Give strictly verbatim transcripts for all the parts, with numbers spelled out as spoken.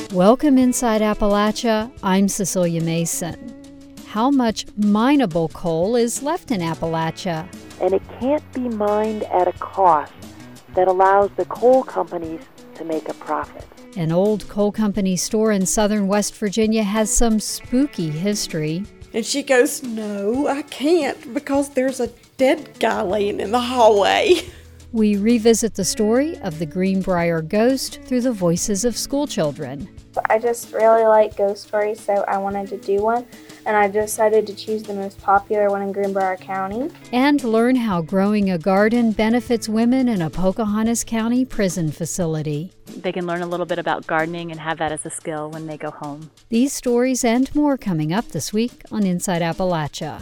Welcome inside Appalachia. I'm Cecilia Mason. How much mineable coal is left in Appalachia? And it can't be mined at a cost that allows the coal companies to make a profit. An old coal company store in southern West Virginia has some spooky history. And she goes, "No, I can't because there's a dead guy laying in the hallway." We revisit the story of the Greenbrier ghost through the voices of schoolchildren. I just really like ghost stories, so I wanted to do one, and I decided to choose the most popular one in Greenbrier County. And learn how growing a garden benefits women in a Pocahontas County prison facility. They can learn a little bit about gardening and have that as a skill when they go home. These stories and more coming up this week on Inside Appalachia.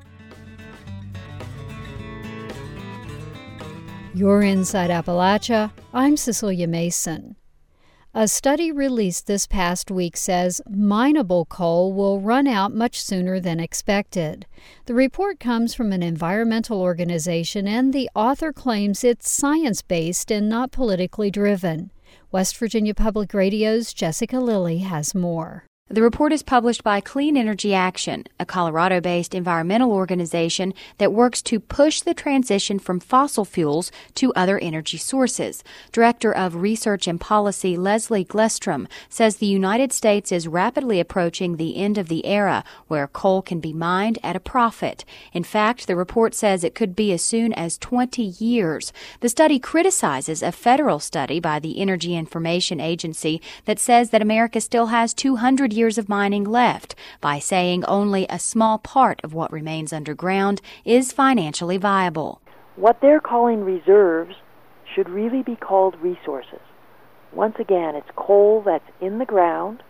You're Inside Appalachia. I'm Cecilia Mason. A study released this past week says mineable coal will run out much sooner than expected. The report comes from an environmental organization, and the author claims it's science-based and not politically driven. West Virginia Public Radio's Jessica Lilly has more. The report is published by Clean Energy Action, a Colorado-based environmental organization that works to push the transition from fossil fuels to other energy sources. Director of Research and Policy Leslie Glestrom says the United States is rapidly approaching the end of the era where coal can be mined at a profit. In fact, the report says it could be as soon as twenty years. The study criticizes a federal study by the Energy Information Agency that says that America still has two hundred years years of mining left by saying only a small part of what remains underground is financially viable. What they're calling reserves should really be called resources. Once again, it's coal that's in the ground,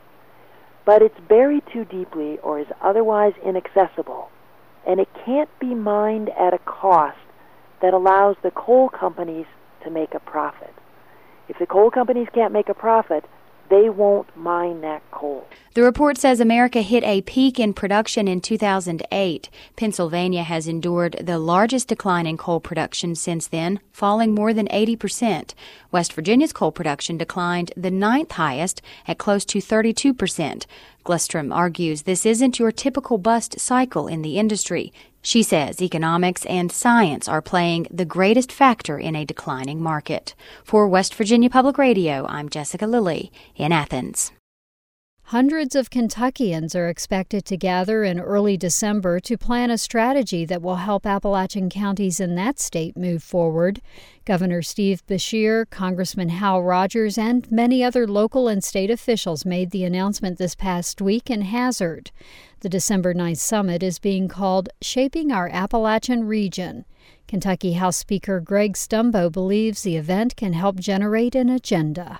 but it's buried too deeply or is otherwise inaccessible, and it can't be mined at a cost that allows the coal companies to make a profit. If the coal companies can't make a profit, they won't mine that coal. The report says America hit a peak in production in two thousand eight. Pennsylvania has endured the largest decline in coal production since then, falling more than eighty percent. West Virginia's coal production declined the ninth highest at close to thirty-two percent. Glestrom argues this isn't your typical bust cycle in the industry. She says economics and science are playing the greatest factor in a declining market. For West Virginia Public Radio, I'm Jessica Lilly in Athens. Hundreds of Kentuckians are expected to gather in early December to plan a strategy that will help Appalachian counties in that state move forward. Governor Steve Beshear, Congressman Hal Rogers, and many other local and state officials made the announcement this past week in Hazard. The December ninth summit is being called Shaping Our Appalachian Region. Kentucky House Speaker Greg Stumbo believes the event can help generate an agenda.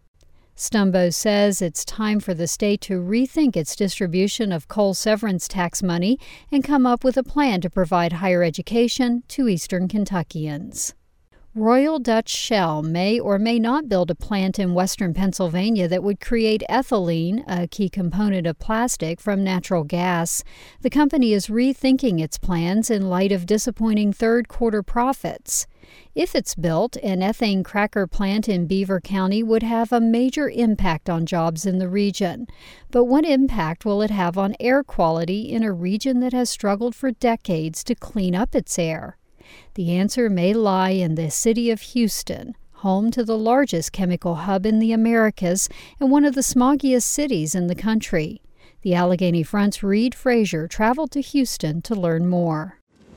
Stumbo says it's time for the state to rethink its distribution of coal severance tax money and come up with a plan to provide higher education to Eastern Kentuckians. Royal Dutch Shell may or may not build a plant in western Pennsylvania that would create ethylene, a key component of plastic, from natural gas. The company is rethinking its plans in light of disappointing third-quarter profits. If it's built, an ethane cracker plant in Beaver County would have a major impact on jobs in the region. But what impact will it have on air quality in a region that has struggled for decades to clean up its air? The answer may lie in the city of Houston, home to the largest chemical hub in the Americas and one of the smoggiest cities in the country. The Allegheny Front's Reed Frazier traveled to Houston to learn more.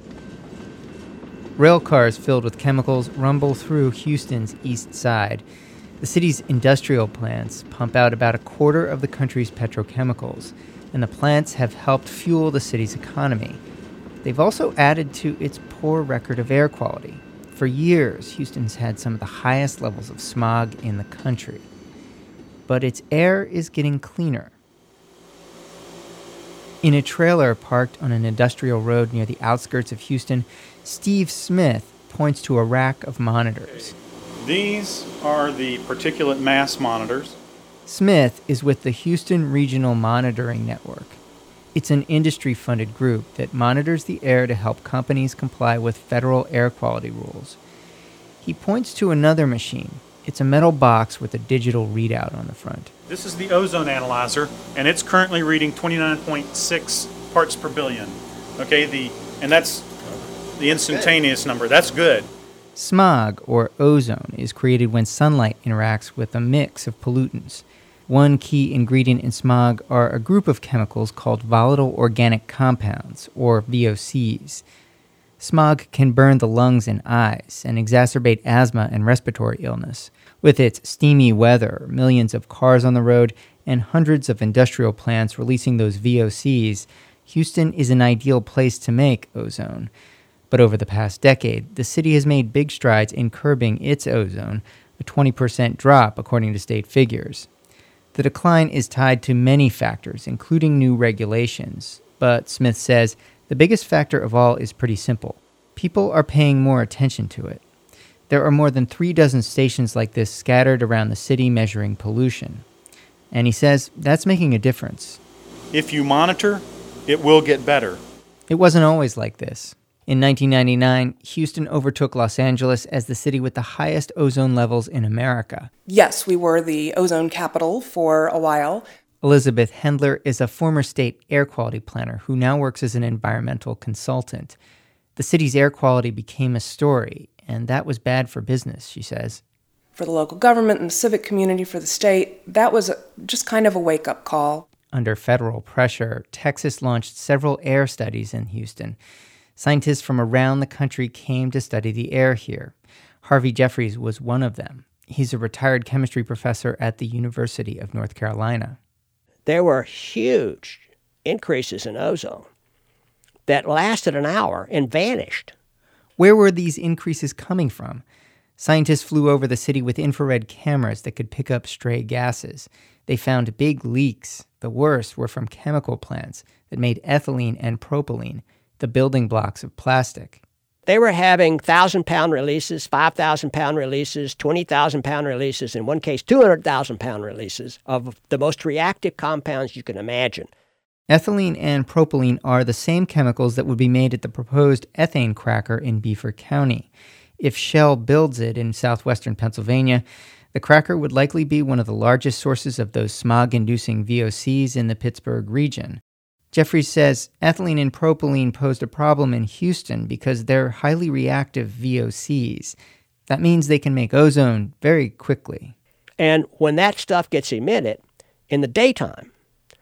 Rail cars filled with chemicals rumble through Houston's east side. The city's industrial plants pump out about a quarter of the country's petrochemicals, and the plants have helped fuel the city's economy. They've also added to its poor record of air quality. For years, Houston's had some of the highest levels of smog in the country. But its air is getting cleaner. In a trailer parked on an industrial road near the outskirts of Houston, Steve Smith points to a rack of monitors. These are the particulate mass monitors. Smith is with the Houston Regional Monitoring Network. It's an industry-funded group that monitors the air to help companies comply with federal air quality rules. He points to another machine, It's a metal box with a digital readout on the front. This is the ozone analyzer, and it's currently reading twenty-nine point six parts per billion. Okay, the and that's the instantaneous number. That's good. Smog, or ozone, is created when sunlight interacts with a mix of pollutants. One key ingredient in smog are a group of chemicals called volatile organic compounds, or V O Cs. Smog can burn the lungs and eyes and exacerbate asthma and respiratory illness. With its steamy weather, millions of cars on the road, and hundreds of industrial plants releasing those V O Cs, Houston is an ideal place to make ozone. But over the past decade, the city has made big strides in curbing its ozone, a twenty percent drop according to state figures. The decline is tied to many factors, including new regulations. But Smith says the biggest factor of all is pretty simple. People are paying more attention to it. There are more than three dozen stations like this scattered around the city measuring pollution. And he says that's making a difference. If you monitor, it will get better. It wasn't always like this. In nineteen ninety-nine, Houston overtook Los Angeles as the city with the highest ozone levels in America. Yes, we were the ozone capital for a while. Elizabeth Hendler is a former state air quality planner who now works as an environmental consultant. The city's air quality became a story, and that was bad for business, she says. For the local government and the civic community, for the state, that was just kind of a wake-up call. Under federal pressure, Texas launched several air studies in Houston. Scientists from around the country came to study the air here. Harvey Jeffries was one of them. He's a retired chemistry professor at the University of North Carolina. There were huge increases in ozone that lasted an hour and vanished. Where were these increases coming from? Scientists flew over the city with infrared cameras that could pick up stray gases. They found big leaks. The worst were from chemical plants that made ethylene and propylene, the building blocks of plastic. They were having one thousand pound releases, five thousand pound releases, twenty thousand pound releases, in one case two hundred thousand pound releases of the most reactive compounds you can imagine. Ethylene and propylene are the same chemicals that would be made at the proposed ethane cracker in Beaufort County. If Shell builds it in southwestern Pennsylvania, the cracker would likely be one of the largest sources of those smog-inducing V O Cs in the Pittsburgh region. Jeffries says ethylene and propylene posed a problem in Houston because they're highly reactive V O Cs. That means they can make ozone very quickly. And when that stuff gets emitted in the daytime,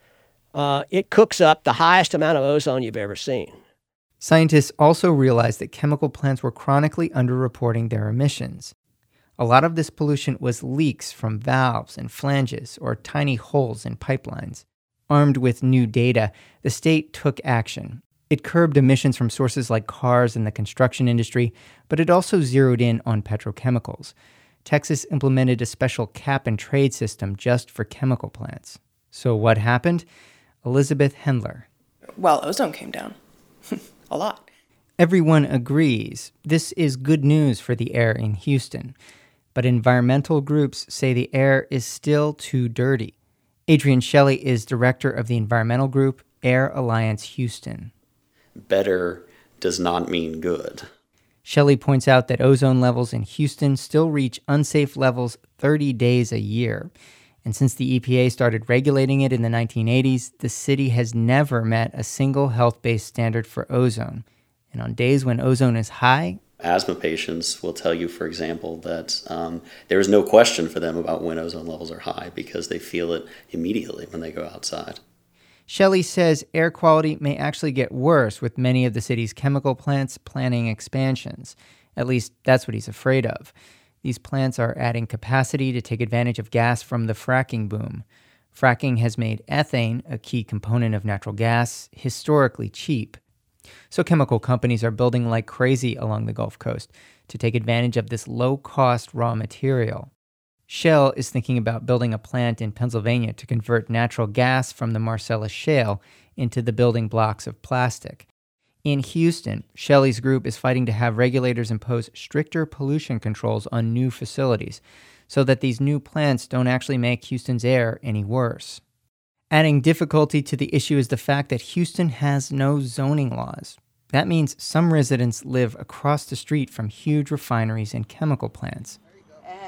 uh, it cooks up the highest amount of ozone you've ever seen. Scientists also realized that chemical plants were chronically underreporting their emissions. A lot of this pollution was leaks from valves and flanges or tiny holes in pipelines. Armed with new data, the state took action. It curbed emissions from sources like cars and the construction industry, but it also zeroed in on petrochemicals. Texas implemented a special cap-and-trade system just for chemical plants. So what happened? Elizabeth Hendler. Well, ozone came down. A lot. Everyone agrees this is good news for the air in Houston. But environmental groups say the air is still too dirty. Adrian Shelley is director of the environmental group Air Alliance Houston. Better does not mean good. Shelley points out that ozone levels in Houston still reach unsafe levels thirty days a year. And since the E P A started regulating it in the nineteen eighties, the city has never met a single health-based standard for ozone. And on days when ozone is high, asthma patients will tell you, for example, that um, there is no question for them about when ozone levels are high because they feel it immediately when they go outside. Shelley says air quality may actually get worse with many of the city's chemical plants planning expansions. At least that's what he's afraid of. These plants are adding capacity to take advantage of gas from the fracking boom. Fracking has made ethane, a key component of natural gas, historically cheap. So chemical companies are building like crazy along the Gulf Coast to take advantage of this low-cost raw material. Shell is thinking about building a plant in Pennsylvania to convert natural gas from the Marcellus Shale into the building blocks of plastic. In Houston, Shelley's group is fighting to have regulators impose stricter pollution controls on new facilities so that these new plants don't actually make Houston's air any worse. Adding difficulty to the issue is the fact that Houston has no zoning laws. That means some residents live across the street from huge refineries and chemical plants.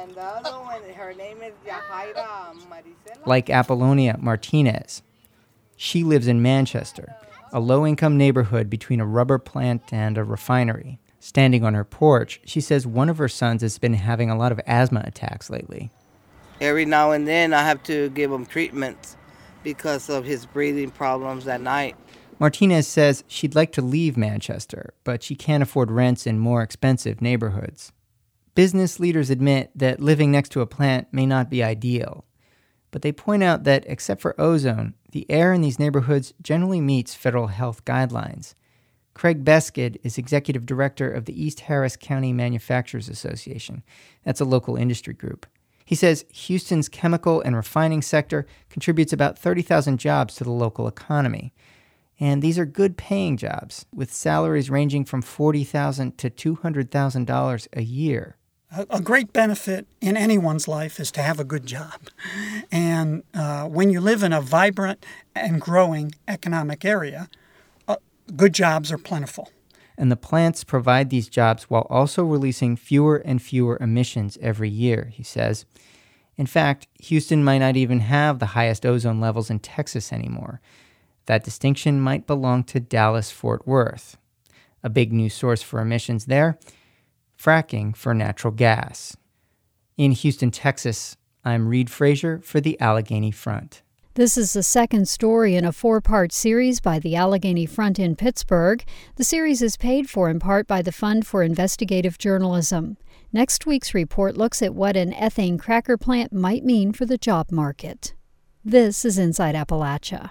And the other one, her name is Yahaira Maricela. Like Apollonia Martinez. She lives in Manchester, a low-income neighborhood between a rubber plant and a refinery. Standing on her porch, she says one of her sons has been having a lot of asthma attacks lately. Every now and then I have to give him treatments because of his breathing problems at night. Martinez says she'd like to leave Manchester, but she can't afford rents in more expensive neighborhoods. Business leaders admit that living next to a plant may not be ideal, but they point out that except for ozone, the air in these neighborhoods generally meets federal health guidelines. Craig Beskid is executive director of the East Harris County Manufacturers Association. That's a local industry group. He says Houston's chemical and refining sector contributes about thirty thousand jobs to the local economy. And these are good-paying jobs, with salaries ranging from forty thousand dollars to two hundred thousand dollars a year. A great benefit in anyone's life is to have a good job. And uh, when you live in a vibrant and growing economic area, uh, good jobs are plentiful. And the plants provide these jobs while also releasing fewer and fewer emissions every year, he says. In fact, Houston might not even have the highest ozone levels in Texas anymore. That distinction might belong to Dallas-Fort Worth. A big new source for emissions there, fracking for natural gas. In Houston, Texas, I'm Reed Frazier for the Allegheny Front. This is the second story in a four-part series by the Allegheny Front in Pittsburgh. The series is paid for in part by the Fund for Investigative Journalism. Next week's report looks at what an ethane cracker plant might mean for the job market. This is Inside Appalachia.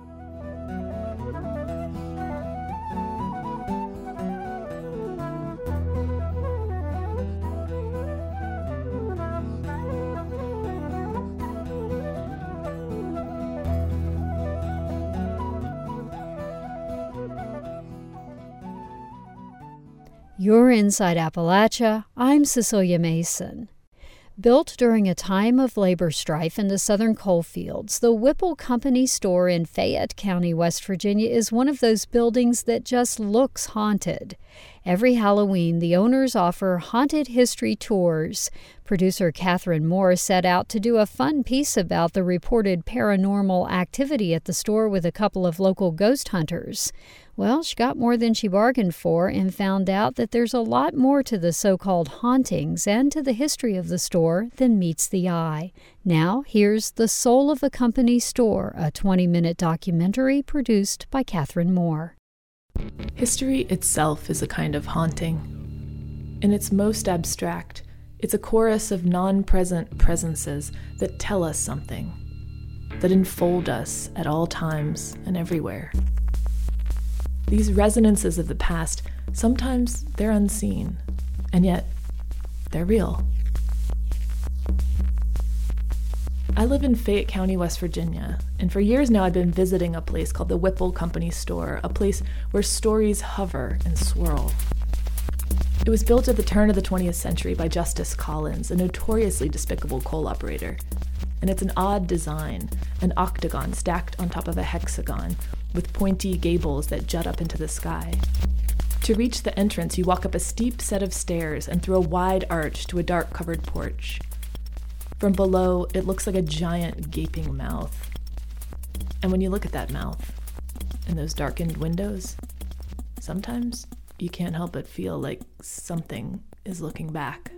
You're Inside Appalachia. I'm Cecilia Mason. Built during a time of labor strife in the southern coal fields, the Whipple Company store in Fayette County, West Virginia, is one of those buildings that just looks haunted. Every Halloween, the owners offer haunted history tours. Producer Catherine Moore set out to do a fun piece about the reported paranormal activity at the store with a couple of local ghost hunters. Well, she got more than she bargained for and found out that there's a lot more to the so-called hauntings and to the history of the store than meets the eye. Now, here's The Soul of a Company Store, a twenty-minute documentary produced by Catherine Moore. History itself is a kind of haunting. In its most abstract, it's a chorus of non-present presences that tell us something, that enfold us at all times and everywhere. These resonances of the past, sometimes they're unseen, and yet they're real. I live in Fayette County, West Virginia, and for years now I've been visiting a place called the Whipple Company Store, a place where stories hover and swirl. It was built at the turn of the twentieth century by Justice Collins, a notoriously despicable coal operator. And it's an odd design, an octagon stacked on top of a hexagon, with pointy gables that jut up into the sky. To reach the entrance, you walk up a steep set of stairs and through a wide arch to a dark covered porch. From below, it looks like a giant gaping mouth. And when you look at that mouth, and those darkened windows, sometimes you can't help but feel like something is looking back.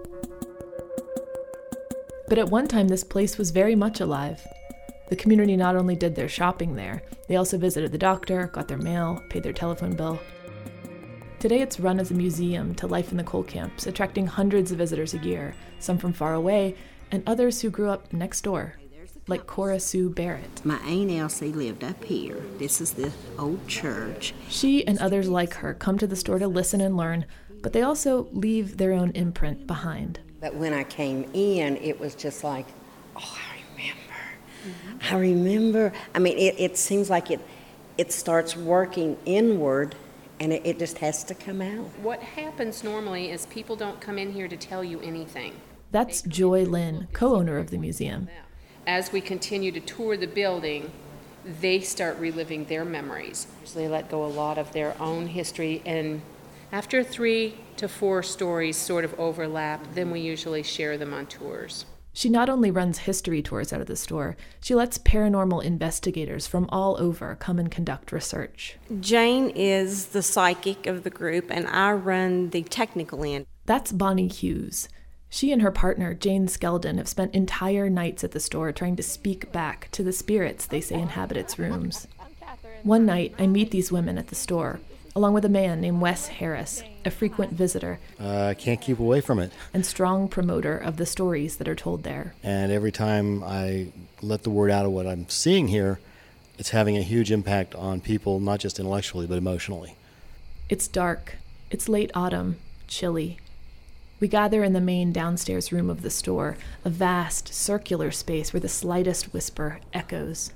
But at one time, this place was very much alive. The community not only did their shopping there, they also visited the doctor, got their mail, paid their telephone bill. Today it's run as a museum to life in the coal camps, attracting hundreds of visitors a year, some from far away, and others who grew up next door, like Cora Sue Barrett. My Aunt Elsie lived up here. This is the old church. She and others like her come to the store to listen and learn, but they also leave their own imprint behind. But when I came in, it was just like, oh, I remember. Mm-hmm. I remember. I mean, it, it seems like it it starts working inward, and it, it just has to come out. What happens normally is people don't come in here to tell you anything. That's Joy Lynn, co-owner of the museum. As we continue to tour the building, they start reliving their memories. They let go a lot of their own history, and After three to four stories sort of overlap, then we usually share them on tours. She not only runs history tours out of the store, she lets paranormal investigators from all over come and conduct research. Jane is the psychic of the group, and I run the technical end. That's Bonnie Hughes. She and her partner, Jane Skeldon, have spent entire nights at the store trying to speak back to the spirits they say inhabit its rooms. One night, I meet these women at the store, along with a man named Wes Harris, a frequent visitor. Uh, I can't keep away from it. And strong promoter of the stories that are told there. And every time I let the word out of what I'm seeing here, it's having a huge impact on people, not just intellectually, but emotionally. It's dark. It's late autumn, chilly. We gather in the main downstairs room of the store, a vast, circular space where the slightest whisper echoes.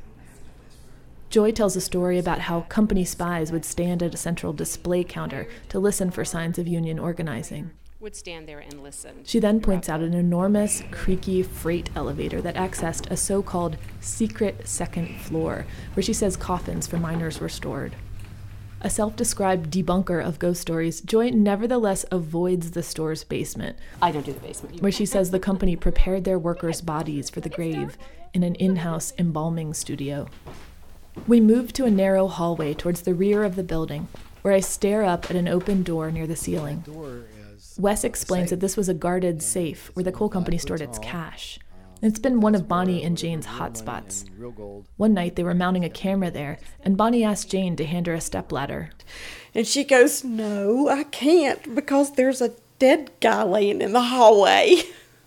Joy tells a story about how company spies would stand at a central display counter to listen for signs of union organizing. Would stand there and listen. She then points out an enormous, creaky freight elevator that accessed a so-called secret second floor, where she says coffins for miners were stored. A self-described debunker of ghost stories, Joy nevertheless avoids the store's basement. I don't do the basement. Where she says the company prepared their workers' bodies for the grave in an in-house embalming studio. We move to a narrow hallway towards the rear of the building, where I stare up at an open door near the ceiling. Wes explains that this was a guarded safe where the coal company stored its cash. It's been one of Bonnie and Jane's hotspots. One night they were mounting a camera there, and Bonnie asked Jane to hand her a stepladder. And she goes, "No, I can't, because there's a dead guy laying in the hallway."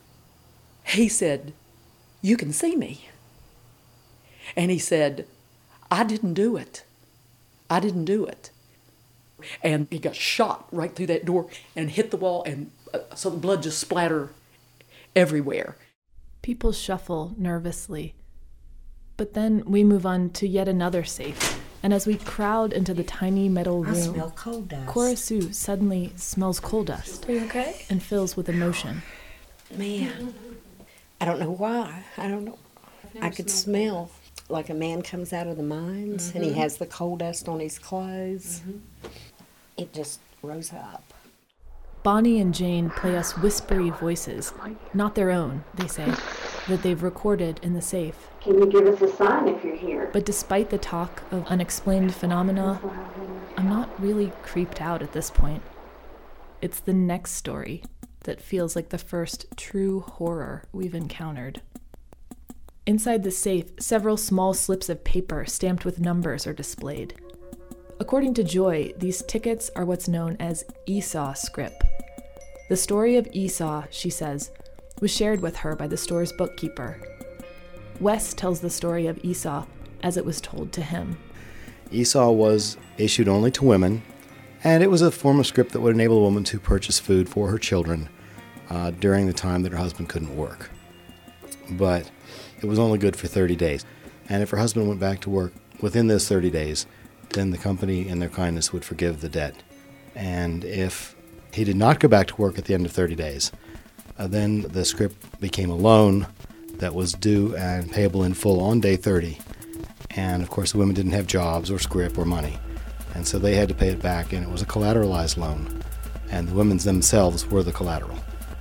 He said, "You can see me." And he said, "I didn't do it. I didn't do it." And he got shot right through that door and hit the wall, and uh, so the blood just splattered everywhere. People shuffle nervously. But then we move on to yet another safe, and as we crowd into the tiny metal room, I smell coal dust. Cora Sue suddenly smells coal dust. Are you okay? And fills with emotion. Man, I don't know why. I don't know. I could smell like a man comes out of the mines, mm-hmm. and he has the coal dust on his clothes. Mm-hmm. It just rose up. Bonnie and Jane play us whispery voices, not their own, they say, that they've recorded in the safe. Can you give us a sign if you're here? But despite the talk of unexplained phenomena, I'm not really creeped out at this point. It's the next story that feels like the first true horror we've encountered. Inside the safe, several small slips of paper stamped with numbers are displayed. According to Joy, these tickets are what's known as Esau script. The story of Esau, she says, was shared with her by the store's bookkeeper. Wes tells the story of Esau as it was told to him. Esau was issued only to women, and it was a form of script that would enable a woman to purchase food for her children uh, during the time that her husband couldn't work. But it was only good for thirty days. And if her husband went back to work within those thirty days, then the company, in their kindness, would forgive the debt. And if he did not go back to work at the end of thirty days, uh, then the script became a loan that was due and payable in full on day thirty. And, of course, the women didn't have jobs or scrip or money. And so they had to pay it back, and it was a collateralized loan. And the women themselves were the collateral.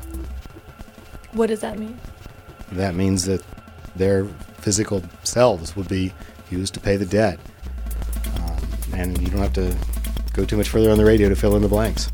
What does that mean? That means that their physical selves would be used to pay the debt. Um, and you don't have to go too much further on the radio to fill in the blanks.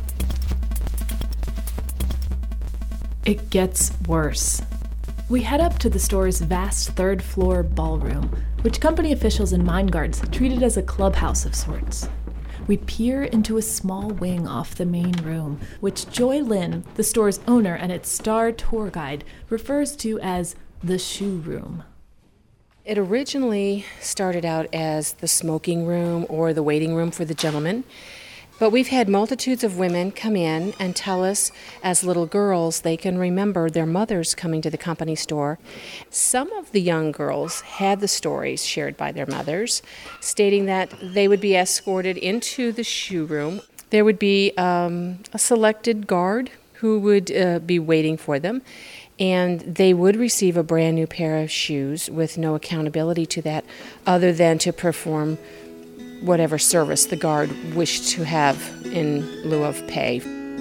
It gets worse. We head up to the store's vast third-floor ballroom, which company officials and mine guards treated as a clubhouse of sorts. We peer into a small wing off the main room, which Joy Lynn, the store's owner and its star tour guide, refers to as the shoe room. It originally started out as the smoking room or the waiting room for the gentlemen, but we've had multitudes of women come in and tell us as little girls they can remember their mothers coming to the company store. Some of the young girls had the stories shared by their mothers, stating that they would be escorted into the shoe room. There would be um, a selected guard who would uh, be waiting for them, and they would receive a brand new pair of shoes with no accountability to that other than to perform whatever service the guard wished to have in lieu of pay.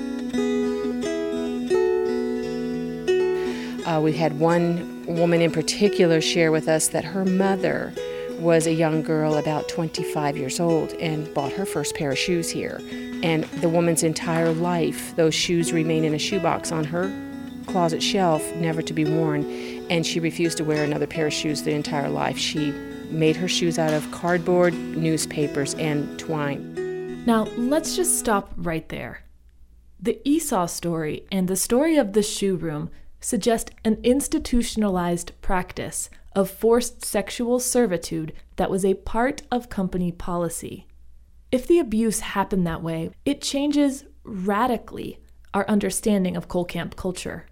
Uh, we had one woman in particular share with us that her mother was a young girl about twenty-five years old and bought her first pair of shoes here. And the woman's entire life, those shoes remain in a shoebox on her closet shelf, never to be worn, and she refused to wear another pair of shoes the entire life. She made her shoes out of cardboard, newspapers, and twine. Now, let's just stop right there. The Esau story and the story of the shoe room suggest an institutionalized practice of forced sexual servitude that was a part of company policy. If the abuse happened that way, it changes radically our understanding of coal camp culture.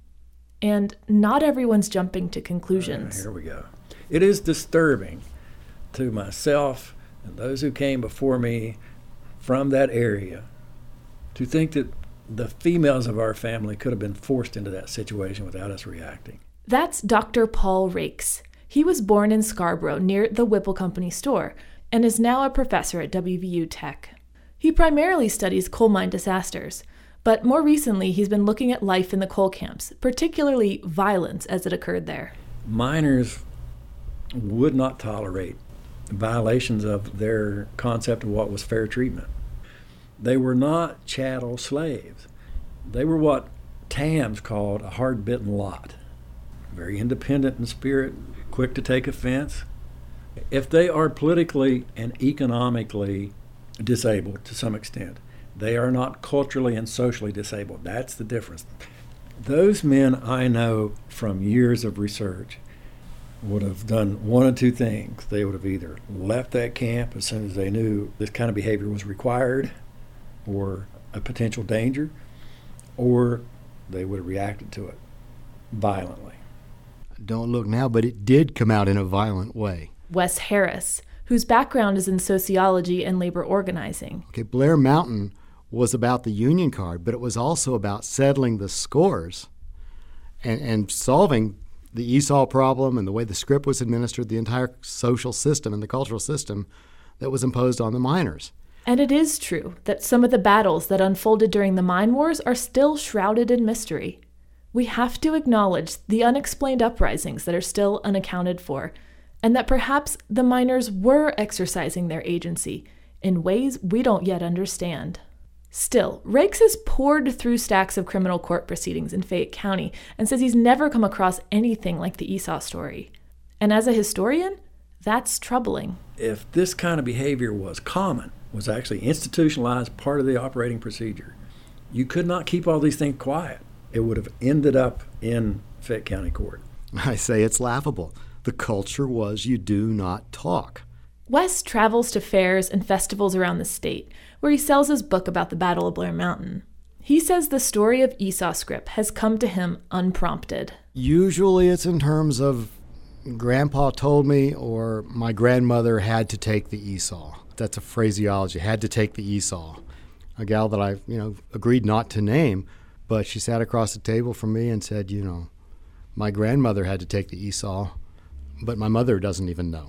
And not everyone's jumping to conclusions. Uh, here we go. It is disturbing to myself and those who came before me from that area to think that the females of our family could have been forced into that situation without us reacting. That's Doctor Paul Rakes. He was born in Scarborough near the Whipple Company store and is now a professor at W V U Tech. He primarily studies coal mine disasters, but more recently he's been looking at life in the coal camps, particularly violence as it occurred there. Miners would not tolerate violations of their concept of what was fair treatment. They were not chattel slaves. They were what Tams called a hard-bitten lot. Very independent in spirit, quick to take offense. If they are politically and economically disabled to some extent, they are not culturally and socially disabled. That's the difference. Those men I know from years of research would have done one of two things. They would have either left that camp as soon as they knew this kind of behavior was required or a potential danger, or they would have reacted to it violently. Don't look now, but it did come out in a violent way. Wes Harris, whose background is in sociology and labor organizing. Okay, Blair Mountain was about the union card, but it was also about settling the scores and, and solving the Esau problem and the way the script was administered, the entire social system and the cultural system that was imposed on the miners. And it is true that some of the battles that unfolded during the mine wars are still shrouded in mystery. We have to acknowledge the unexplained uprisings that are still unaccounted for, and that perhaps the miners were exercising their agency in ways we don't yet understand. Still, Rakes has poured through stacks of criminal court proceedings in Fayette County and says he's never come across anything like the Esau story. And as a historian, that's troubling. If this kind of behavior was common, was actually institutionalized part of the operating procedure, you could not keep all these things quiet. It would have ended up in Fayette County Court. I say it's laughable. The culture was you do not talk. Wes travels to fairs and festivals around the state, where he sells his book about the Battle of Blair Mountain. He says the story of Esau script has come to him unprompted. Usually it's in terms of Grandpa told me or my grandmother had to take the Esau. That's a phraseology, had to take the Esau. A gal that I, you know, agreed not to name, but she sat across the table from me and said, you know, my grandmother had to take the Esau, but my mother doesn't even know.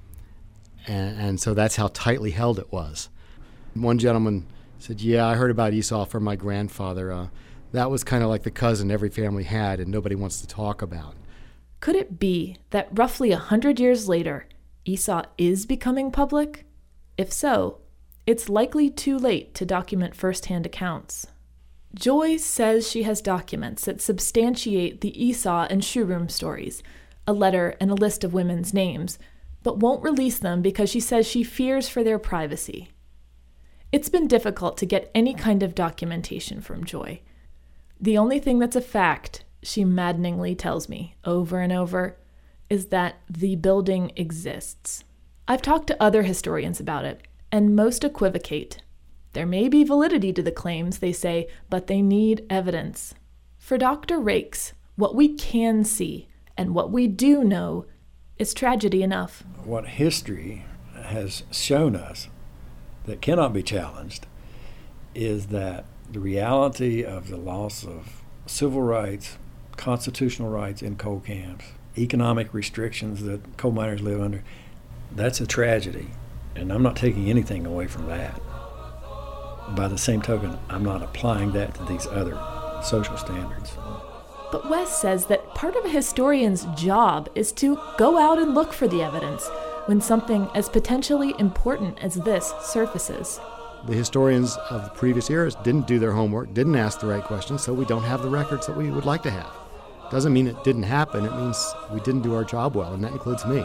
And, and so that's how tightly held it was. One gentleman said, yeah, I heard about Esau from my grandfather. Uh, that was kind of like the cousin every family had and nobody wants to talk about. Could it be that roughly a hundred years later, Esau is becoming public? If so, it's likely too late to document first-hand accounts. Joy says she has documents that substantiate the Esau and shoeroom stories, a letter and a list of women's names, but won't release them because she says she fears for their privacy. It's been difficult to get any kind of documentation from Joy. The only thing that's a fact, she maddeningly tells me over and over, is that the building exists. I've talked to other historians about it, and most equivocate. There may be validity to the claims, they say, but they need evidence. For Doctor Rakes, what we can see and what we do know is tragedy enough. What history has shown us that cannot be challenged is that the reality of the loss of civil rights, constitutional rights in coal camps, economic restrictions that coal miners live under, that's a tragedy. And I'm not taking anything away from that. By the same token, I'm not applying that to these other social standards. But Wes says that part of a historian's job is to go out and look for the evidence when something as potentially important as this surfaces. The historians of the previous eras didn't do their homework, didn't ask the right questions, so we don't have the records that we would like to have. Doesn't mean it didn't happen, it means we didn't do our job well, and that includes me.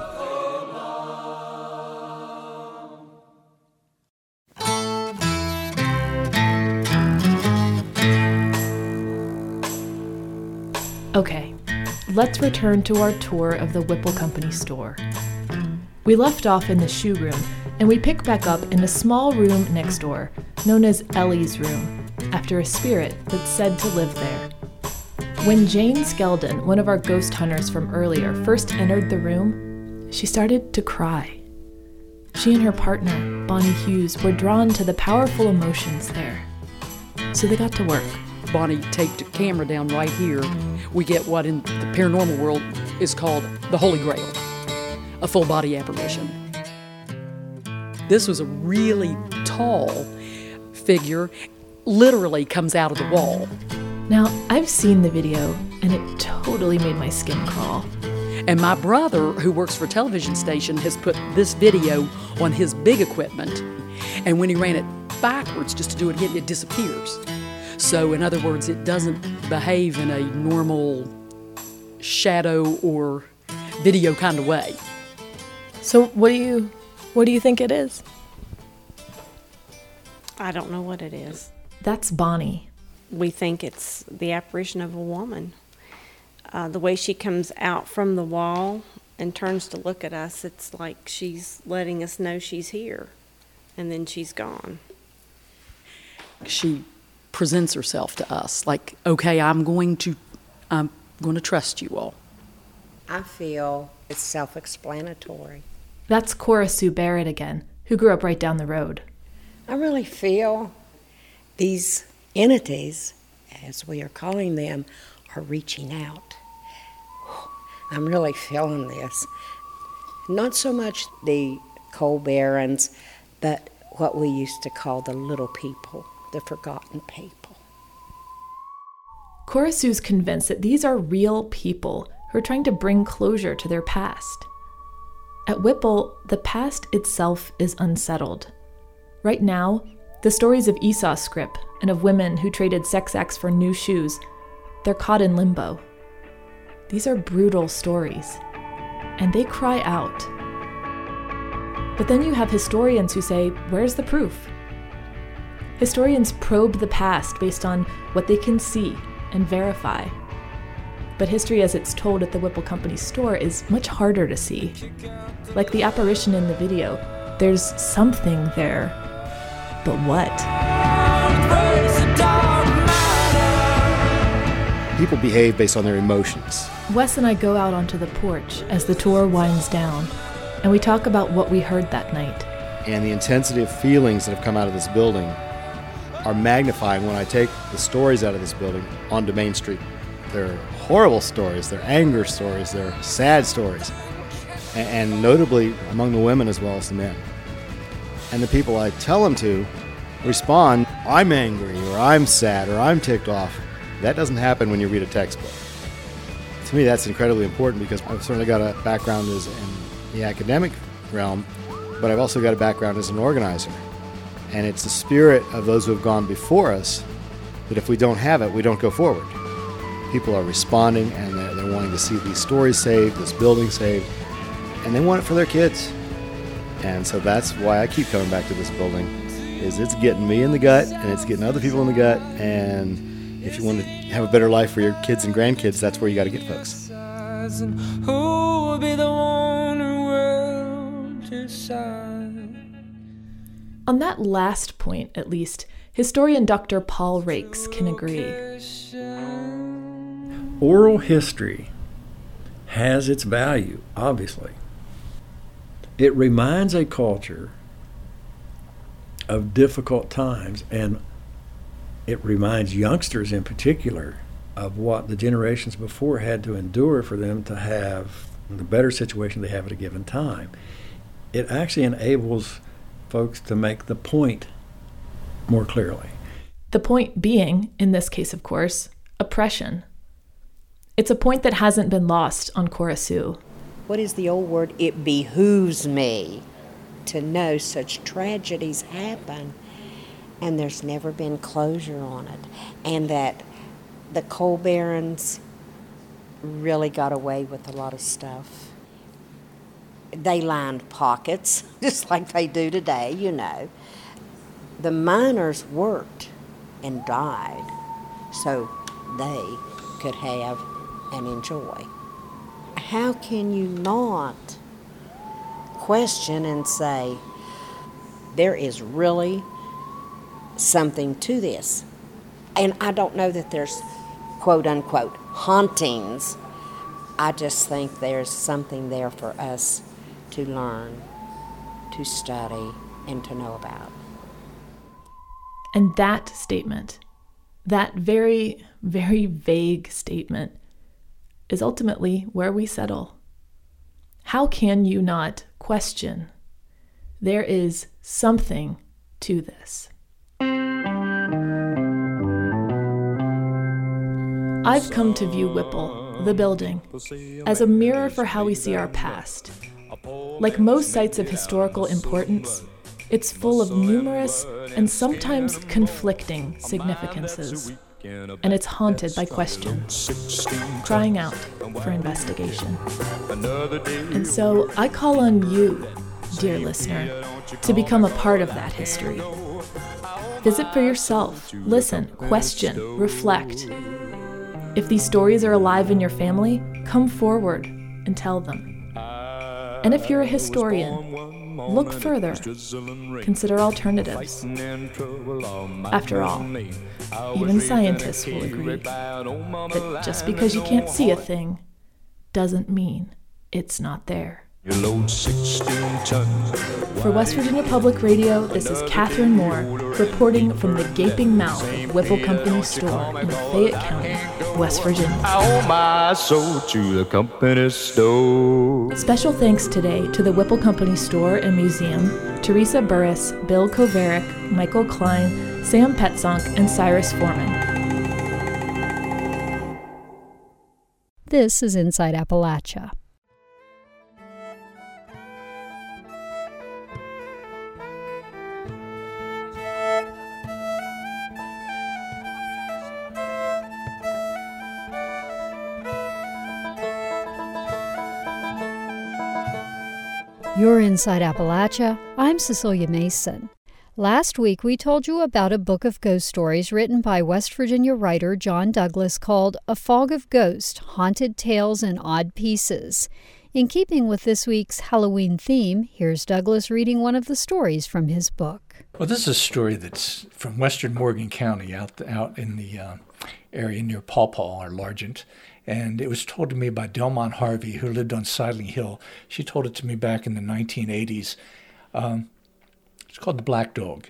Okay, let's return to our tour of the Whipple Company store. We left off in the shoe room, and we pick back up in a small room next door, known as Ellie's room, after a spirit that's said to live there. When Jane Skeldon, one of our ghost hunters from earlier, first entered the room, she started to cry. She and her partner, Bonnie Hughes, were drawn to the powerful emotions there. So they got to work. Bonnie taped a camera down right here. We get what in the paranormal world is called the Holy Grail, a full body apparition. This was a really tall figure, literally comes out of the wall. Now, I've seen the video, and it totally made my skin crawl. And my brother, who works for a television station, has put this video on his big equipment, and when he ran it backwards just to do it again, it disappears. So, in other words, it doesn't behave in a normal shadow or video kind of way. So, what do you, what do you think it is? I don't know what it is. That's Bonnie. We think it's the apparition of a woman. Uh, the way she comes out from the wall and turns to look at us, it's like she's letting us know she's here, and then she's gone. She presents herself to us like, okay, I'm going to, I'm going to trust you all. I feel it's self-explanatory. That's Cora Sue Barrett again, who grew up right down the road. I really feel these entities, as we are calling them, are reaching out. I'm really feeling this. Not so much the coal barons, but what we used to call the little people, the forgotten people. Cora Sue's convinced that these are real people who are trying to bring closure to their past. At Whipple, the past itself is unsettled. Right now, the stories of Esau Scrip and of women who traded sex acts for new shoes, they're caught in limbo. These are brutal stories, and they cry out. But then you have historians who say, where's the proof? Historians probe the past based on what they can see and verify. But history as it's told at the Whipple Company store is much harder to see. Like the apparition in the video, there's something there, but what? People behave based on their emotions. Wes and I go out onto the porch as the tour winds down, and we talk about what we heard that night. And the intensity of feelings that have come out of this building are magnifying when I take the stories out of this building onto Main Street. They're horrible stories, they're anger stories, they're sad stories, and, and notably among the women as well as the men. And the people I tell them to respond, I'm angry, or I'm sad, or I'm ticked off. That doesn't happen when you read a textbook. To me, that's incredibly important because I've certainly got a background as in the academic realm, but I've also got a background as an organizer. And it's the spirit of those who have gone before us that if we don't have it, we don't go forward. People are responding, and they're, they're wanting to see these stories saved, this building saved, and they want it for their kids. And so that's why I keep coming back to this building, is it's getting me in the gut, and it's getting other people in the gut, and if you want to have a better life for your kids and grandkids, that's where you got to get folks. Who will be the one who will decide? On that last point, at least, historian Doctor Paul Rakes can agree. Oral history has its value, obviously. It reminds a culture of difficult times, and it reminds youngsters in particular of what the generations before had to endure for them to have the better situation they have at a given time. It actually enables folks to make the point more clearly. The point being, in this case, of course, oppression. It's a point that hasn't been lost on Cora Sue. What is the old word? It behooves me to know such tragedies happen, and there's never been closure on it, and that the coal barons really got away with a lot of stuff. They lined pockets, just like they do today, you know. The miners worked and died so they could have and enjoy. How can you not question and say, there is really something to this? And I don't know that there's quote unquote hauntings. I just think there's something there for us to learn, to study, and to know about. And that statement, that very, very vague statement, is ultimately where we settle. How can you not question? There is something to this. I've come to view Whipple, the building, as a mirror for how we see our past. Like most sites of historical importance, it's full of numerous and sometimes conflicting significances, and it's haunted by questions, crying out for investigation. And so I call on you, dear listener, to become a part of that history. Visit for yourself, listen, question, reflect. If these stories are alive in your family, come forward and tell them. And if you're a historian, look further. Consider alternatives. After all, even scientists will agree that just because you can't see a thing doesn't mean it's not there. For West Virginia Public Radio, this is Catherine Moore reporting from the gaping mouth of Whipple Company store in Fayette County, West Virginia. I owe my soul to the company store. Special thanks today to the Whipple Company store and museum, Teresa Burris, Bill Kovaric, Michael Klein, Sam Petzonk, and Cyrus Foreman. This is Inside Appalachia. You're Inside Appalachia. I'm Cecilia Mason. Last week, we told you about a book of ghost stories written by West Virginia writer John Douglas called A Fog of Ghosts, Haunted Tales and Odd Pieces. In keeping with this week's Halloween theme, here's Douglas reading one of the stories from his book. Well, this is a story that's from western Morgan County, out out in the uh, area near Paw Paw or Largent. And it was told to me by Delmont Harvey, who lived on Sidling Hill. She told it to me back in the nineteen eighties. Um, it's called The Black Dog.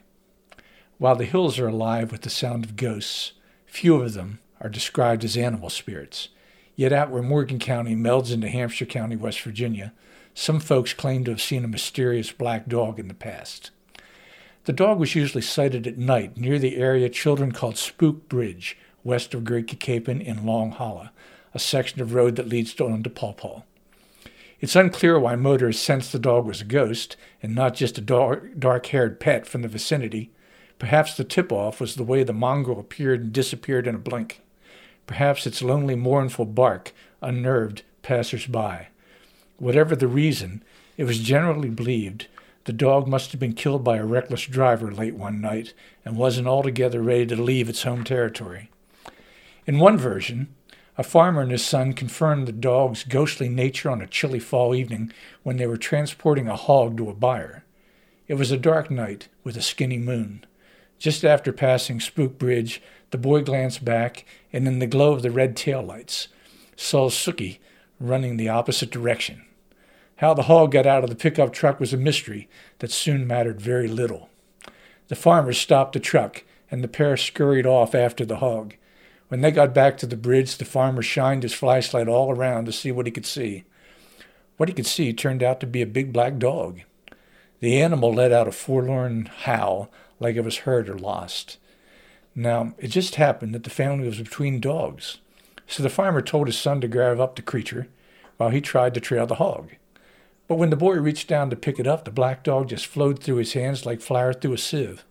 While the hills are alive with the sound of ghosts, few of them are described as animal spirits. Yet out where Morgan County melds into Hampshire County, West Virginia, some folks claim to have seen a mysterious black dog in the past. The dog was usually sighted at night near the area children called Spook Bridge, west of Great Cacapon in Long Hollow, a section of road that leads on to Paw Paw. It's unclear why motorists sensed the dog was a ghost and not just a dark, dark-haired pet from the vicinity. Perhaps the tip-off was the way the mongrel appeared and disappeared in a blink. Perhaps its lonely, mournful bark unnerved passers-by. Whatever the reason, it was generally believed the dog must have been killed by a reckless driver late one night and wasn't altogether ready to leave its home territory. In one version, a farmer and his son confirmed the dog's ghostly nature on a chilly fall evening when they were transporting a hog to a buyer. It was a dark night with a skinny moon. Just after passing Spook Bridge, the boy glanced back and in the glow of the red taillights saw Sookie running the opposite direction. How the hog got out of the pickup truck was a mystery that soon mattered very little. The farmer stopped the truck and the pair scurried off after the hog. When they got back to the bridge, the farmer shined his flashlight all around to see what he could see. What he could see turned out to be a big black dog. The animal let out a forlorn howl like it was hurt or lost. Now, it just happened that the family was between dogs, so the farmer told his son to grab up the creature while he tried to trail the hog. But when the boy reached down to pick it up, the black dog just flowed through his hands like flour through a sieve.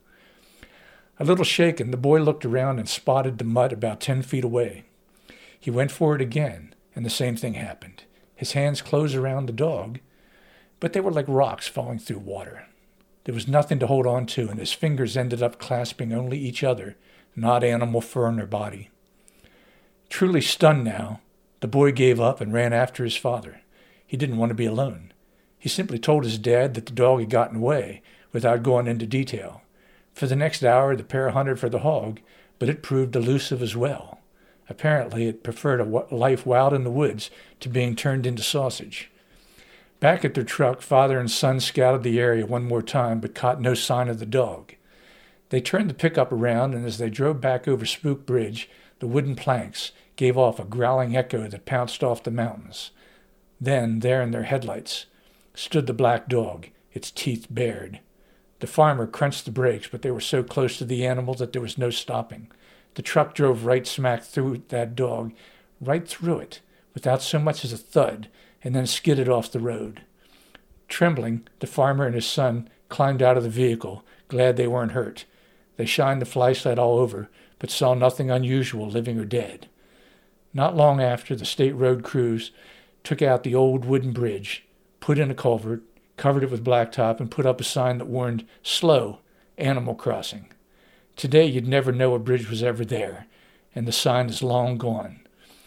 A little shaken, the boy looked around and spotted the mutt about ten feet away. He went for it again, and the same thing happened. His hands closed around the dog, but they were like rocks falling through water. There was nothing to hold on to, and his fingers ended up clasping only each other, not animal fur on their body. Truly stunned now, the boy gave up and ran after his father. He didn't want to be alone. He simply told his dad that the dog had gotten away, without going into detail. For the next hour, the pair hunted for the hog, but it proved elusive as well. Apparently, it preferred a life wild in the woods to being turned into sausage. Back at their truck, father and son scouted the area one more time, but caught no sign of the dog. They turned the pickup around, and as they drove back over Spook Bridge, the wooden planks gave off a growling echo that pounced off the mountains. Then, there in their headlights, stood the black dog, its teeth bared. The farmer crunched the brakes, but they were so close to the animal that there was no stopping. The truck drove right smack through that dog, right through it, without so much as a thud, and then skidded off the road. Trembling, the farmer and his son climbed out of the vehicle, glad they weren't hurt. They shined the flashlight all over, but saw nothing unusual, living or dead. Not long after, the state road crews took out the old wooden bridge, put in a culvert, covered it with blacktop, and put up a sign that warned, "Slow, animal crossing." Today, you'd never know a bridge was ever there, and the sign is long gone.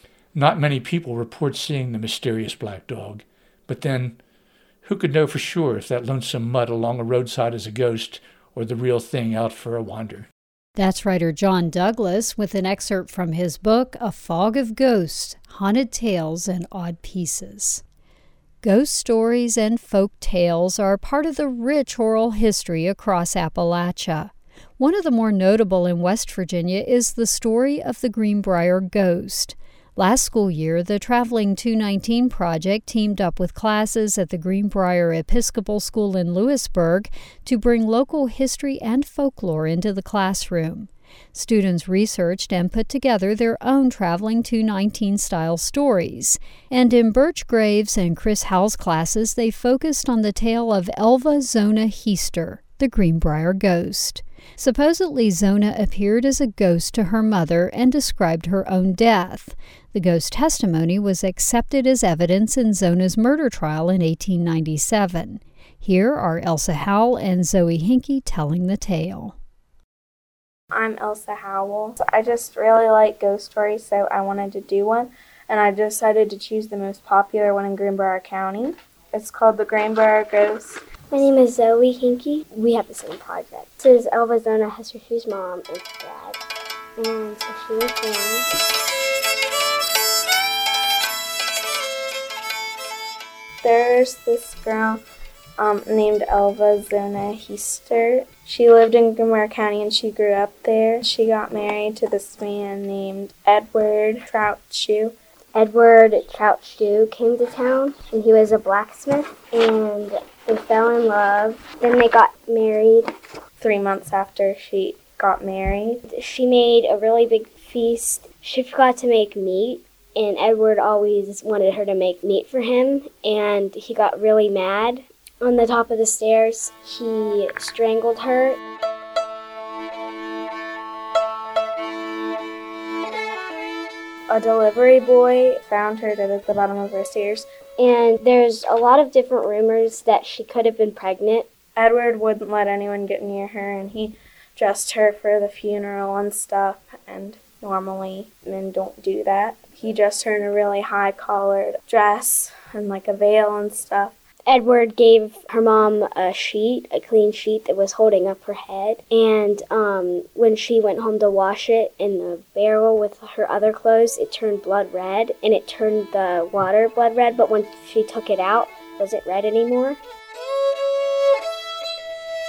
Not many people report seeing the mysterious black dog, but then, who could know for sure if that lonesome mutt along a roadside is a ghost or the real thing out for a wander? That's writer John Douglas with an excerpt from his book, A Fog of Ghosts, Haunted Tales and Odd Pieces. Ghost stories and folk tales are part of the rich oral history across Appalachia. One of the more notable in West Virginia is the story of the Greenbrier Ghost. Last school year, the Traveling two nineteen Project teamed up with classes at the Greenbrier Episcopal School in Lewisburg to bring local history and folklore into the classroom. Students researched and put together their own Traveling two nineteen style stories. And in Birch Graves and Chris Howell's classes, they focused on the tale of Elva Zona Heister, the Greenbrier Ghost. Supposedly, Zona appeared as a ghost to her mother and described her own death. The ghost testimony was accepted as evidence in Zona's murder trial in eighteen ninety-seven. Here are Elsa Howell and Zoe Hinkey telling the tale. I'm Elsa Howell. I just really like ghost stories, so I wanted to do one, and I decided to choose the most popular one in Greenbrier County. It's called The Greenbrier Ghost. My name is Zoe Hinkey. We have the same project. This is Elva Zona Heister, she's mom and dad. And so she was born. There's this girl um, named Elva Zona Heister. She lived in Greenbrier County and she grew up there. She got married to this man named Edward Trout-Shue. Edward Trout-Shue came to town, and he was a blacksmith, and they fell in love. Then they got married. Three months after she got married, she made a really big feast. She forgot to make meat, and Edward always wanted her to make meat for him, and he got really mad. On the top of the stairs, he strangled her. A delivery boy found her dead at the bottom of her stairs. And there's a lot of different rumors that she could have been pregnant. Edward wouldn't let anyone get near her, and he dressed her for the funeral and stuff, and normally men don't do that. He dressed her in a really high-collared dress and like a veil and stuff. Edward gave her mom a sheet, a clean sheet that was holding up her head. And um, when she went home to wash it in the barrel with her other clothes, it turned blood red, and it turned the water blood red. But when she took it out, it wasn't red anymore.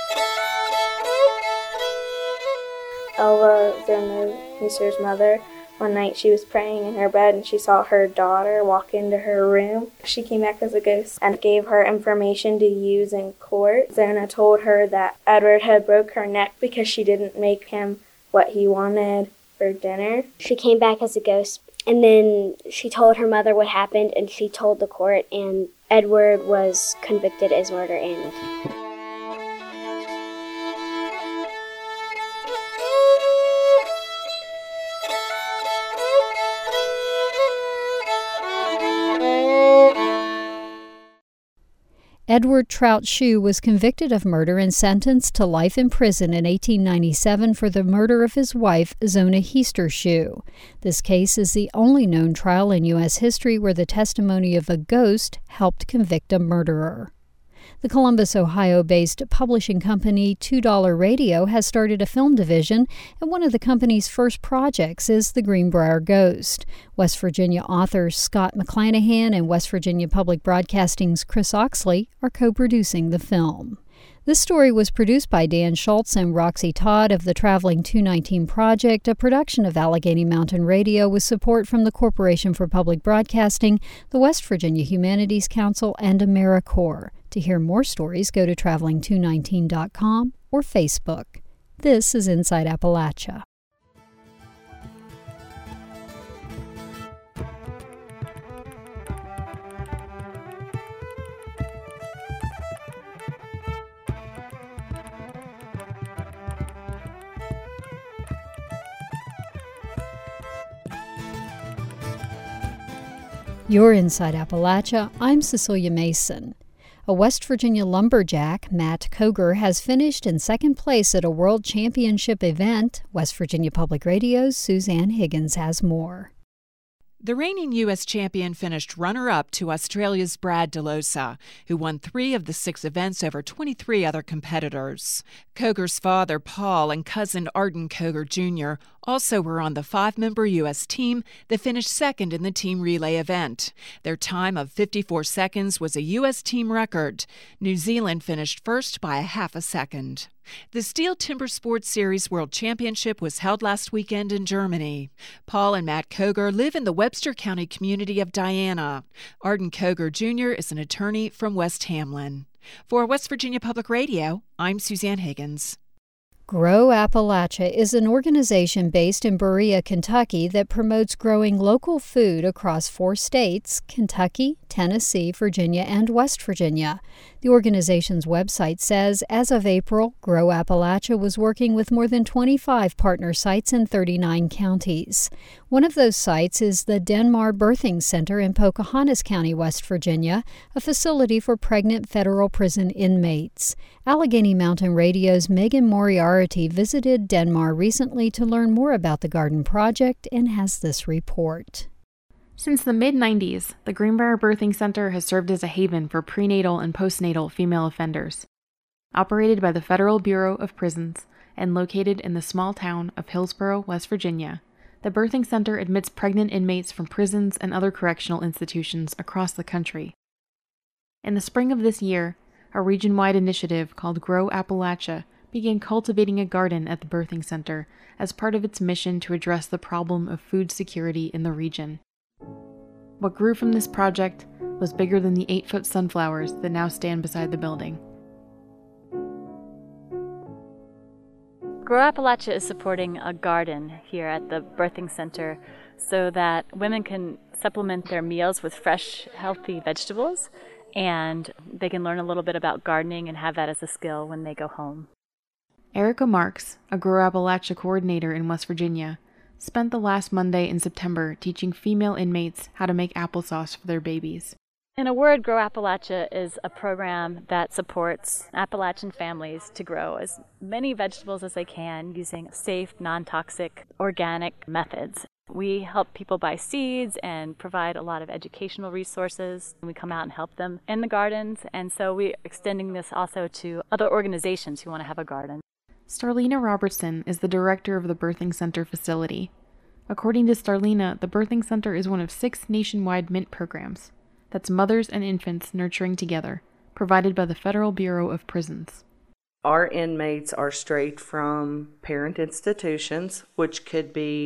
Elva Zona Heister's mother One night she was praying in her bed and she saw her daughter walk into her room. She came back as a ghost and gave her information to use in court. Zona told her that Edward had broke her neck because she didn't make him what he wanted for dinner. She came back as a ghost, and then she told her mother what happened, and she told the court, and Edward was convicted as murder and Edward Trout Shue was convicted of murder and sentenced to life in prison in eighteen ninety-seven for the murder of his wife, Zona Heaster Shue. This case is the only known trial in U S history where the testimony of a ghost helped convict a murderer. The Columbus, Ohio-based publishing company Two Dollar Radio has started a film division, and one of the company's first projects is The Greenbrier Ghost. West Virginia authors Scott McClanahan and West Virginia Public Broadcasting's Chris Oxley are co-producing the film. This story was produced by Dan Schultz and Roxy Todd of the Traveling two nineteen Project, a production of Allegheny Mountain Radio with support from the Corporation for Public Broadcasting, the West Virginia Humanities Council, and AmeriCorps. To hear more stories, go to traveling two nineteen dot com or Facebook. This is Inside Appalachia. You're Inside Appalachia. I'm Cecilia Mason. A West Virginia lumberjack, Matt Koger, has finished in second place at a World Championship event. West Virginia Public Radio's Suzanne Higgins has more. The reigning U S champion finished runner-up to Australia's Brad DeLosa, who won three of the six events over twenty-three other competitors. Koger's father, Paul, and cousin Arden Koger Junior also were on the five-member U S team that finished second in the team relay event. Their time of fifty-four seconds was a U S team record. New Zealand finished first by a half a second. The Steel Timber Sports Series World Championship was held last weekend in Germany. Paul and Matt Koger live in the Webster County community of Diana. Arden Koger Junior is an attorney from West Hamlin. For West Virginia Public Radio, I'm Suzanne Higgins. Grow Appalachia is an organization based in Berea, Kentucky that promotes growing local food across four states, Kentucky, Tennessee, Virginia, and West Virginia. The organization's website says, as of April, Grow Appalachia was working with more than twenty-five partner sites in thirty-nine counties. One of those sites is the Denmar Birthing Center in Pocahontas County, West Virginia, a facility for pregnant federal prison inmates. Allegheny Mountain Radio's Megan Moriarty visited Denmar recently to learn more about the garden project and has this report. Since the mid nineties, the Greenbrier Birthing Center has served as a haven for prenatal and postnatal female offenders. Operated by the Federal Bureau of Prisons and located in the small town of Hillsborough, West Virginia, the Birthing Center admits pregnant inmates from prisons and other correctional institutions across the country. In the spring of this year, a region-wide initiative called Grow Appalachia began cultivating a garden at the Birthing Center as part of its mission to address the problem of food security in the region. What grew from this project was bigger than the eight-foot sunflowers that now stand beside the building. Grow Appalachia is supporting a garden here at the Birthing Center so that women can supplement their meals with fresh, healthy vegetables, and they can learn a little bit about gardening and have that as a skill when they go home. Erica Marks, a Grow Appalachia coordinator in West Virginia, spent the last Monday in September teaching female inmates how to make applesauce for their babies. In a word, Grow Appalachia is a program that supports Appalachian families to grow as many vegetables as they can using safe, non-toxic, organic methods. We help people buy seeds and provide a lot of educational resources. We come out and help them in the gardens, and so we're extending this also to other organizations who want to have a garden. Starlina Robertson is the director of the Birthing Center facility. According to Starlina, the Birthing Center is one of six nationwide MINT programs. That's Mothers and Infants Nurturing Together, provided by the Federal Bureau of Prisons. Our inmates are straight from parent institutions, which could be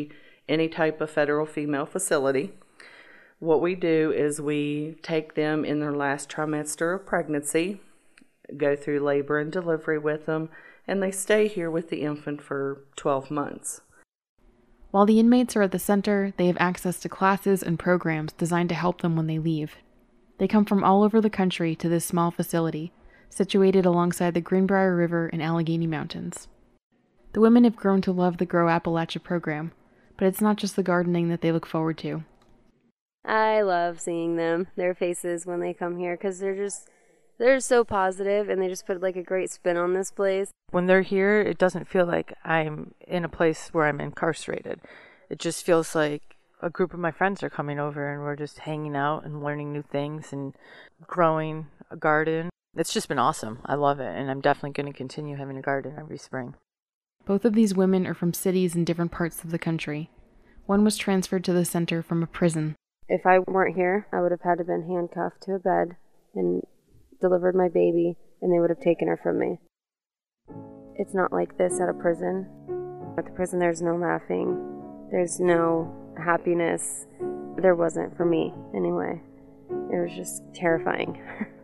any type of federal female facility. What we do is we take them in their last trimester of pregnancy, go through labor and delivery with them, and they stay here with the infant for twelve months. While the inmates are at the center, they have access to classes and programs designed to help them when they leave. They come from all over the country to this small facility, situated alongside the Greenbrier River and Allegheny Mountains. The women have grown to love the Grow Appalachia program, but it's not just the gardening that they look forward to. I love seeing them, their faces when they come here, because they're just, they're so positive, and they just put like a great spin on this place. When they're here, it doesn't feel like I'm in a place where I'm incarcerated. It just feels like a group of my friends are coming over and we're just hanging out and learning new things and growing a garden. It's just been awesome. I love it, and I'm definitely going to continue having a garden every spring. Both of these women are from cities in different parts of the country. One was transferred to the center from a prison. If I weren't here, I would have had to been handcuffed to a bed and delivered my baby, and they would have taken her from me. It's not like this at a prison. At the prison, there's no laughing. There's no happiness. There wasn't for me, anyway. It was just terrifying.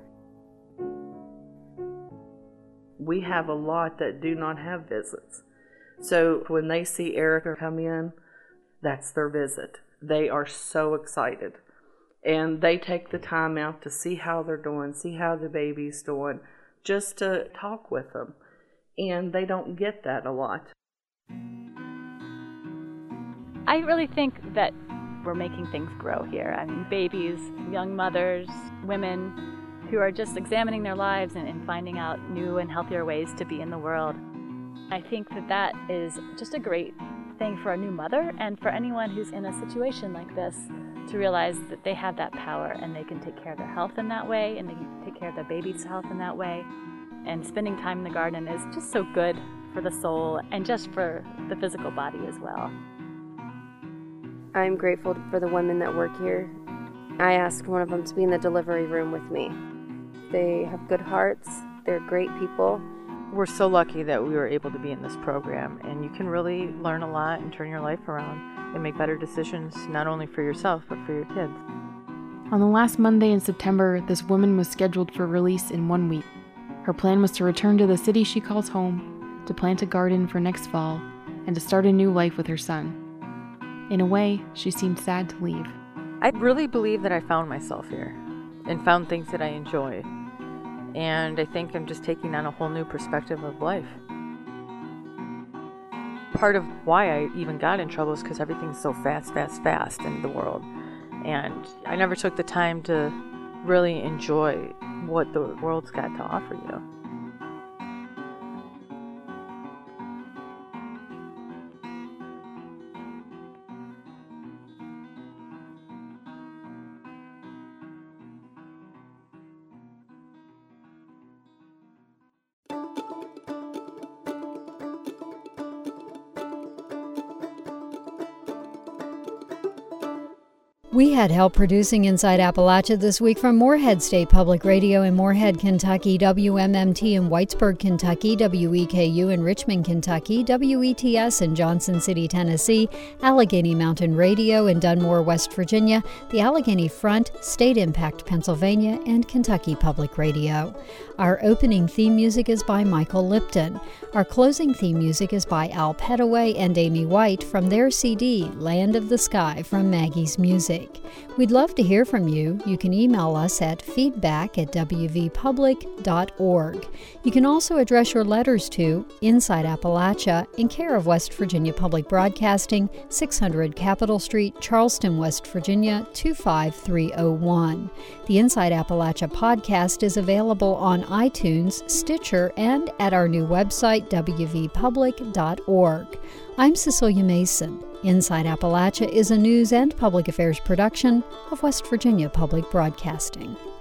We have a lot that do not have visits. So when they see Erica come in, that's their visit. They are so excited. And they take the time out to see how they're doing, see how the baby's doing, just to talk with them. And they don't get that a lot. I really think that we're making things grow here. I mean, babies, young mothers, women who are just examining their lives and, and finding out new and healthier ways to be in the world. I think that that is just a great thing for a new mother and for anyone who's in a situation like this to realize that they have that power and they can take care of their health in that way and they can take care of their baby's health in that way. And spending time in the garden is just so good for the soul and just for the physical body as well. I'm grateful for the women that work here. I asked one of them to be in the delivery room with me. They have good hearts. They're great people. We're so lucky that we were able to be in this program, and you can really learn a lot and turn your life around and make better decisions, not only for yourself, but for your kids. On the last Monday in September, this woman was scheduled for release in one week. Her plan was to return to the city she calls home, to plant a garden for next fall, and to start a new life with her son. In a way, she seemed sad to leave. I really believe that I found myself here and found things that I enjoy. And I think I'm just taking on a whole new perspective of life. Part of why I even got in trouble is because everything's so fast, fast, fast in the world. And I never took the time to really enjoy what the world's got to offer you. We had help producing Inside Appalachia this week from Moorhead State Public Radio in Moorhead, Kentucky, W M M T in Whitesburg, Kentucky, W E K U in Richmond, Kentucky, W E T S in Johnson City, Tennessee, Allegheny Mountain Radio in Dunmore, West Virginia, the Allegheny Front, State Impact, Pennsylvania, and Kentucky Public Radio. Our opening theme music is by Michael Lipton. Our closing theme music is by Al Petaway and Amy White from their C D, Land of the Sky from Maggie's Music. We'd love to hear from you. You can email us at feedback at w v public dot org. You can also address your letters to Inside Appalachia in care of West Virginia Public Broadcasting, six hundred Capitol Street, Charleston, West Virginia, two five three oh one. The Inside Appalachia podcast is available on iTunes, Stitcher, and at our new website, w v public dot org. I'm Cecilia Mason. Inside Appalachia is a news and public affairs production of West Virginia Public Broadcasting.